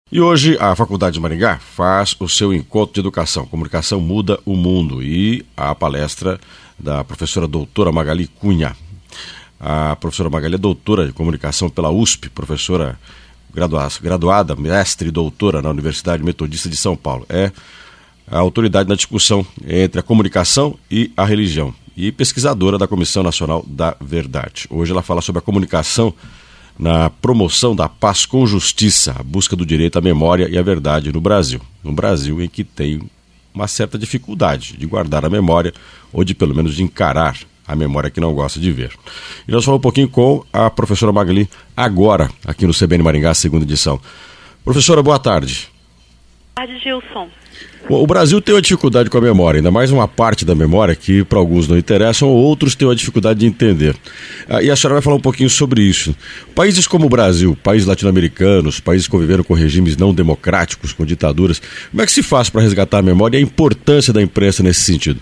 E hoje a Faculdade de Maringá faz o seu encontro de educação. Comunicação muda o mundo. E a palestra da professora doutora Magali Cunha. A professora Magali é doutora de comunicação pela USP, professora graduada, mestre e doutora na Universidade Metodista de São Paulo. É a autoridade na discussão entre a comunicação e a religião. E pesquisadora da Comissão Nacional da Verdade. Hoje ela fala sobre a comunicação na promoção da paz com justiça, a busca do direito à memória e à verdade no Brasil. Um Brasil em que tem uma certa dificuldade de guardar a memória ou de pelo menos de encarar a memória que não gosta de ver. E nós falamos um pouquinho com a professora Magali agora, aqui no CBN Maringá, segunda edição. Professora, boa tarde. Boa tarde, Gilson. Bom, o Brasil tem uma dificuldade com a memória, ainda mais uma parte da memória que para alguns não interessam, outros têm uma dificuldade de entender. E a senhora vai falar um pouquinho sobre isso. Países como o Brasil, países latino-americanos, países que conviveram com regimes não democráticos, com ditaduras, como é que se faz para resgatar a memória e a importância da imprensa nesse sentido?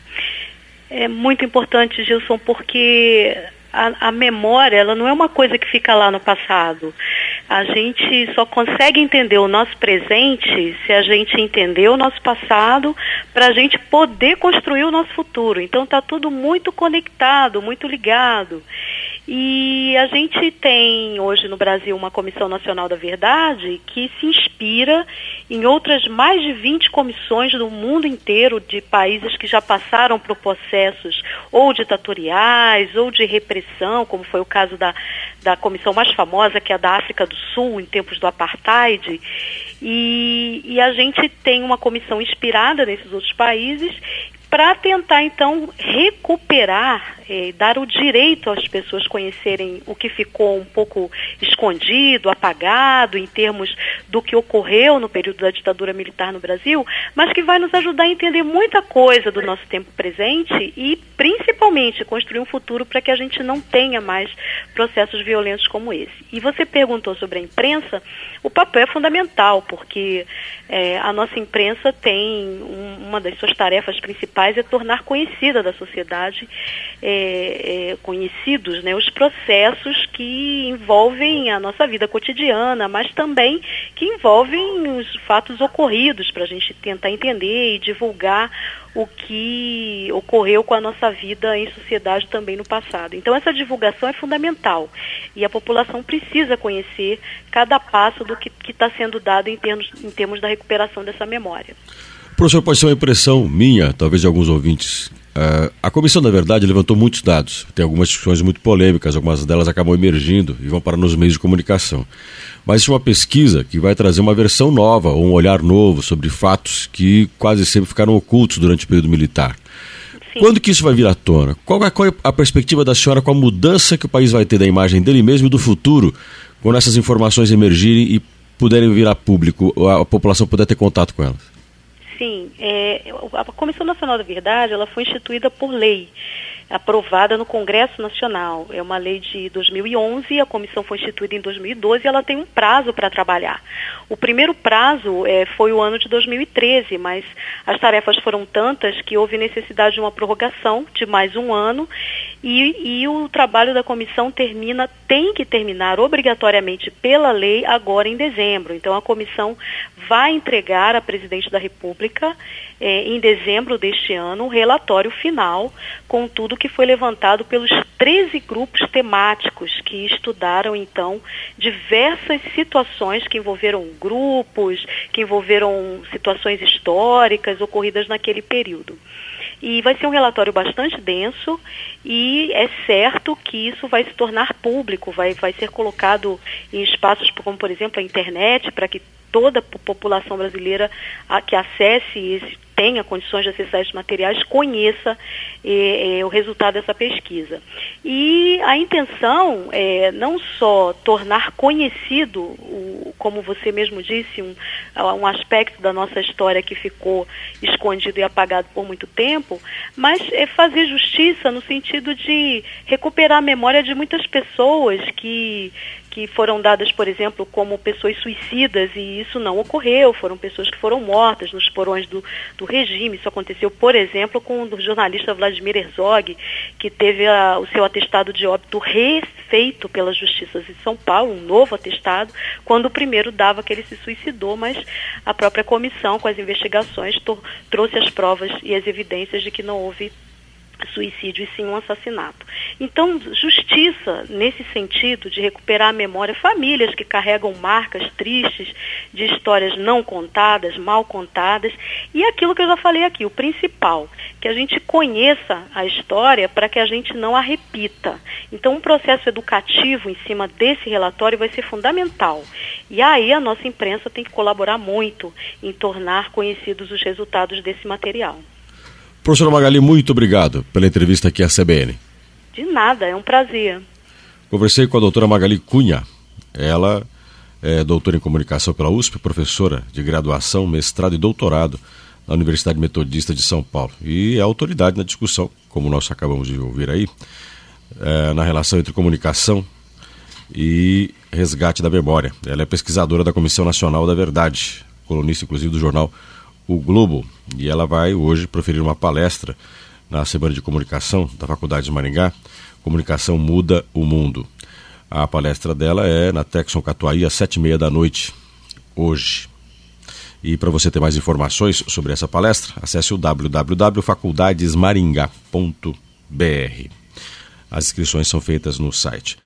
É muito importante, Gilson, porque a memória, ela não é uma coisa que fica lá no passado. A gente só consegue entender o nosso presente se a gente entender o nosso passado para a gente poder construir o nosso futuro. Então está tudo muito conectado, muito ligado. E a gente tem hoje no Brasil uma Comissão Nacional da Verdade que se inspira em outras mais de 20 comissões do mundo inteiro de países que já passaram por processos ou ditatoriais ou de repressão, como foi o caso da comissão mais famosa, que é a da África do Sul, em tempos do Apartheid. E a gente tem uma comissão inspirada nesses outros países para tentar, então, recuperar, dar o direito às pessoas conhecerem o que ficou um pouco escondido, apagado, em termos do que ocorreu no período da ditadura militar no Brasil, mas que vai nos ajudar a entender muita coisa do nosso tempo presente e, principalmente, construir um futuro para que a gente não tenha mais processos violentos como esse. E você perguntou sobre a imprensa. O papel é fundamental, porque a nossa imprensa tem uma das suas tarefas principais é tornar conhecida da sociedade, conhecidos, né, os processos que envolvem a nossa vida cotidiana, mas também que envolvem os fatos ocorridos, para a gente tentar entender e divulgar o que ocorreu com a nossa vida em sociedade também no passado. Então essa divulgação é fundamental e a população precisa conhecer cada passo do que está sendo dado em termos da recuperação dessa memória. Professor, pode ser uma impressão minha, talvez de alguns ouvintes. A Comissão da Verdade levantou muitos dados, tem algumas discussões muito polêmicas, algumas delas acabam emergindo e vão parar nos meios de comunicação. Mas isso é uma pesquisa que vai trazer uma versão nova, ou um olhar novo sobre fatos que quase sempre ficaram ocultos durante o período militar. Sim. Quando que isso vai vir à tona? Qual é a perspectiva da senhora com a mudança que o país vai ter da imagem dele mesmo e do futuro, quando essas informações emergirem e puderem vir a público, a população puder ter contato com elas? Sim, a Comissão Nacional da Verdade, ela foi instituída por lei, aprovada no Congresso Nacional. É uma lei de 2011, a comissão foi instituída em 2012 e ela tem um prazo para trabalhar. O primeiro prazo foi o ano de 2013, mas as tarefas foram tantas que houve necessidade de uma prorrogação de mais um ano e o trabalho da comissão tem que terminar obrigatoriamente pela lei agora em dezembro. Então a comissão vai entregar à Presidente da República em dezembro deste ano um relatório final com tudo que foi levantado pelos 13 grupos temáticos que estudaram, então, diversas situações que envolveram grupos, que envolveram situações históricas ocorridas naquele período. E vai ser um relatório bastante denso e é certo que isso vai se tornar público, vai ser colocado em espaços como, por exemplo, a internet, para que toda a população brasileira que acesse tenha condições de acessar esses materiais, conheça o resultado dessa pesquisa. E a intenção é não só tornar conhecido, como você mesmo disse, um aspecto da nossa história que ficou escondido e apagado por muito tempo, mas é fazer justiça no sentido de recuperar a memória de muitas pessoas que foram dadas, por exemplo, como pessoas suicidas, e isso não ocorreu, foram pessoas que foram mortas nos porões do do regime. Isso aconteceu, por exemplo, com o jornalista Vladimir Herzog, que teve o seu atestado de óbito refeito pela Justiça de São Paulo, um novo atestado, quando o primeiro dava que ele se suicidou, mas a própria comissão, com as investigações, trouxe as provas e as evidências de que não houve suicídio e sim um assassinato. Então, justiça nesse sentido de recuperar a memória, famílias que carregam marcas tristes de histórias não contadas, mal contadas, e aquilo que eu já falei aqui, o principal, que a gente conheça a história para que a gente não a repita. Então, um processo educativo em cima desse relatório vai ser fundamental. E aí a nossa imprensa tem que colaborar muito em tornar conhecidos os resultados desse material. Professora Magali, muito obrigado pela entrevista aqui à CBN. De nada, é um prazer. Conversei com a doutora Magali Cunha. Ela é doutora em comunicação pela USP, professora de graduação, mestrado e doutorado na Universidade Metodista de São Paulo. E é autoridade na discussão, como nós acabamos de ouvir aí, na relação entre comunicação e resgate da memória. Ela é pesquisadora da Comissão Nacional da Verdade, colunista inclusive do jornal O Globo, e ela vai hoje proferir uma palestra na Semana de Comunicação da Faculdade de Maringá, Comunicação Muda o Mundo. A palestra dela é na Texon Catuaí às 19h30 hoje. E para você ter mais informações sobre essa palestra, acesse o www.faculdadesmaringá.br. As inscrições são feitas no site.